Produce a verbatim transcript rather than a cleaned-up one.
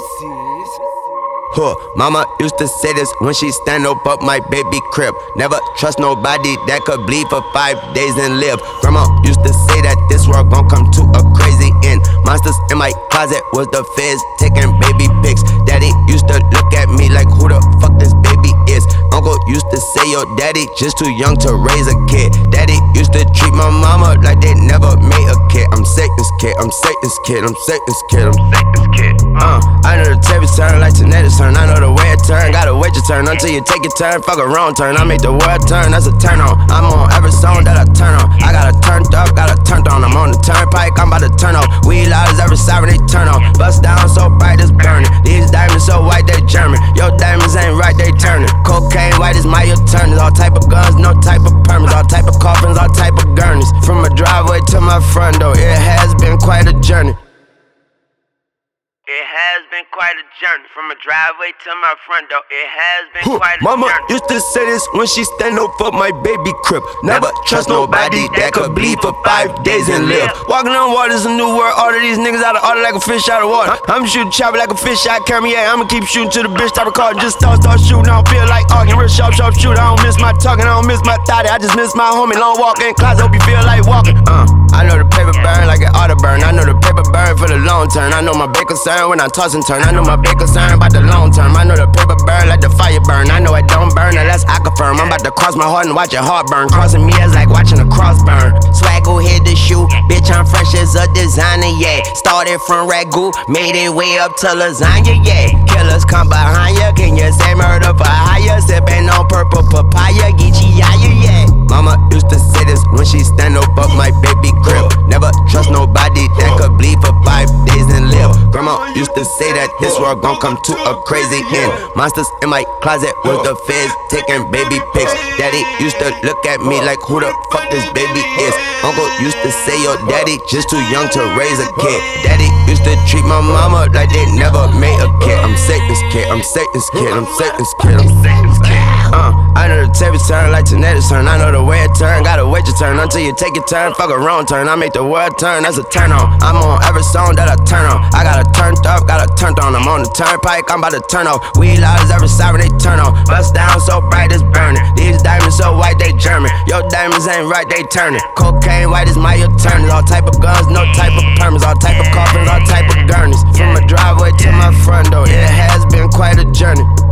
this is. Huh, mama used to say this when she stand up up my baby crib. Never trust nobody that could bleed for five days and live. Grandma used to say that this world gon' come to a crazy end. Monsters in my closet was the feds taking baby pics. Daddy used to look at me like who the fuck this baby is. Uncle used to say your daddy just too young to raise a kid. Daddy used to treat my mama like they never made a kid. I'm Satan's kid, I'm Satan's kid, I'm Satan's kid, I'm Satan's kid. Uh, I know the tables turn like tornadoes turn. I know the way it turn, gotta wait your turn until you take your turn. Fuck a wrong turn, I make the world turn, that's a turn on. I'm on every song that I turn on. I got a turned up, got a turned on. I'm on the turnpike, I'm about to turn on. Weed loud as every siren they turn on. Bust down so bright it's burning. These diamonds so white they German. Your diamonds ain't right, they turning. Cocaine white is my attorneys. All type of guns, no type of permits. All type of coffins, all type of gurneys. From my driveway to my front door, it has been quite a journey. It has been quite a journey. From a driveway to my front door, it has been huh, quite a Mama journey. Mama used to say this when she stand up for my baby crib. Never trust nobody that could bleed for five days and live. Walking on water's a new world. All of these niggas out of order like a fish out of water. I'm shooting chopper like a fish out of camera. Yeah, I'ma keep shooting till the bitch stop recording. Just start, start shooting. I don't feel like arguing. Real sharp, sharp shooter. I don't miss my talking. I don't miss my thotty. I just miss my homie. Long walk in closet. Hope you feel like walking. Uh, I know the paper burn like it ought to burn. I know the paper burn for the long term. I know my big concern when I toss and turn. I know my big concern about the long term. I know the paper burn like the fire burn. I know it don't burn unless I confirm. I'm about to cross my heart and watch your heart burn. Crossing me is like watching a cross burn. Swag go hit the shoe. Bitch, I'm fresh as a designer, yeah. Started from ragu, made it way up to lasagna, yeah. Killers come behind ya. Can you say murder for hire? Sipping on purple papaya, Geechee yaya, yeah. Mama used to say this when she stand up up my baby crib. Never trust nobody that could bleed for five days and live. Grandma used to say that this world gon' come to a crazy end. Monsters in my closet was the feds taking baby pics. Daddy used to look at me like who the fuck this baby is. Uncle used to say your daddy just too young to raise a kid. Daddy used to treat my mama like they never made a kid. I'm Satan's kid, I'm Satan's kid, I'm Satan's kid, I'm Satan's kid. Uh, I know the tables turn like tornadoes turn. I know the way it turn, gotta wait your turn until you take your turn. Fuck a wrong turn, I make the world turn, that's a turn on. I'm on every song that I turn on. I got a turned up, got a turned on. I'm on the turnpike, I'm about to turn off. Weed loud as every siren they turn on. Bust down so bright it's burning. These diamonds so white they German. Your diamonds ain't right, they turning. Cocaine white is my attorneys. All type of guns, no type of permits. All type of coffins, all type of gurneys. From my driveway to my front door, it has been quite a journey.